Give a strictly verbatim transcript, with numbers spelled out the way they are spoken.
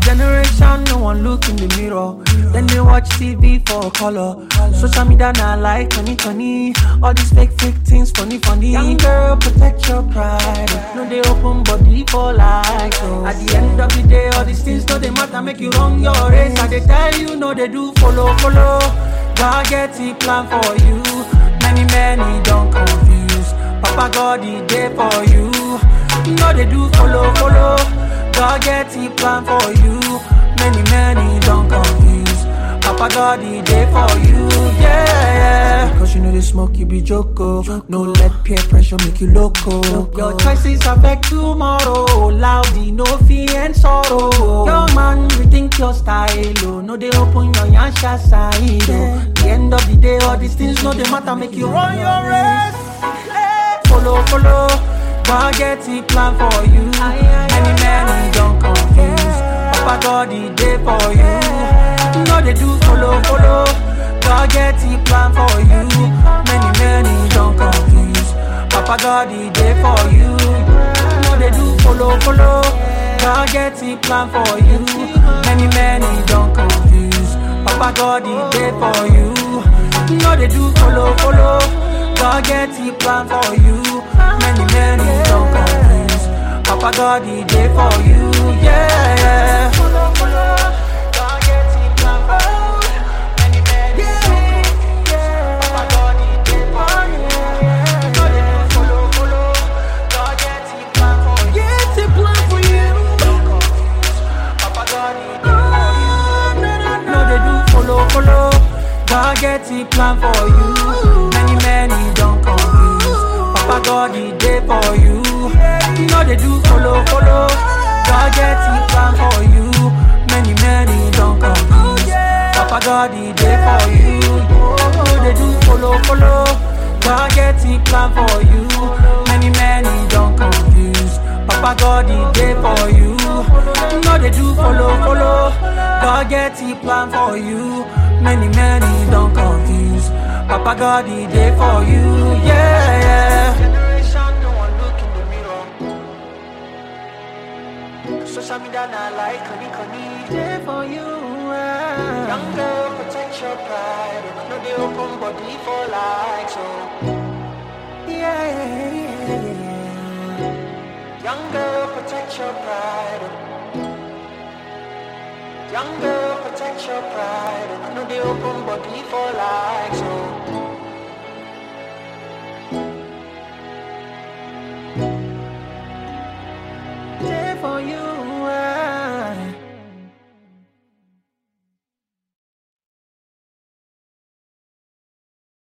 Generation, no one look in the mirror. Then they watch T V for color. Social media now like funny, funny. All these fake, fake things, funny, funny. Young girl, protect your pride. No, they open body for life. So at the end of the day, all these things no they matter. Make you run your race. I they tell you, no they do follow, follow. God get the plan for you. Many, many don't confuse. Papa God is there for you. No they do follow, follow. God get the plan for you. Many, many don't confuse. Papa God is there for you, yeah. Cause you know the smoke you be joko. No let peer pressure make you loco. Your choices affect tomorrow. Loudy, no fear and sorrow. Your man rethink your style. Oh. No they open your yansha side. Oh. The end of the day, all these things no they matter. Make you run your race. Hey. Follow, follow. God get the plan for you. Many, many don't confuse. Papa God is there for you. No they do follow, follow. God get the plan for you. Many, many don't confuse. Papa God is there for you. No they do follow, follow. God get the plan for you. Many, many don't confuse. Papa God is there for you. No they do follow, follow. God get the plan for you. Many, many don't confuse. Papa God is there for you, yeah, yeah. Follow, follow. God get the plan for you. Many, many don't confuse. Papa God is there for you. No, they do follow, follow. God get the plan for you. Get the plan for you. Don't confuse. Papa God is there for you. No, they do follow, follow. God get the plan for you. Many, many don't confuse. Papa God is there for you. No, they do follow, follow. God get the plan for you. Many, many don't confuse. Papa God is there for you. No, they do follow, follow. God get the plan for you. Many, many don't confuse. Papa God is there for you. No, they do follow, follow. God get the plan for you. Many, many don't confuse. Papa God is there for you, yeah, yeah. Generation, no one look in the mirror. Social media now like honey, honey, there for you. Yeah. Young girl, protect your pride. No, they open body for like so. Yeah, yeah, yeah, yeah. Young girl, protect your pride. Young girl, protect your pride. No, they open body for like so. There for you.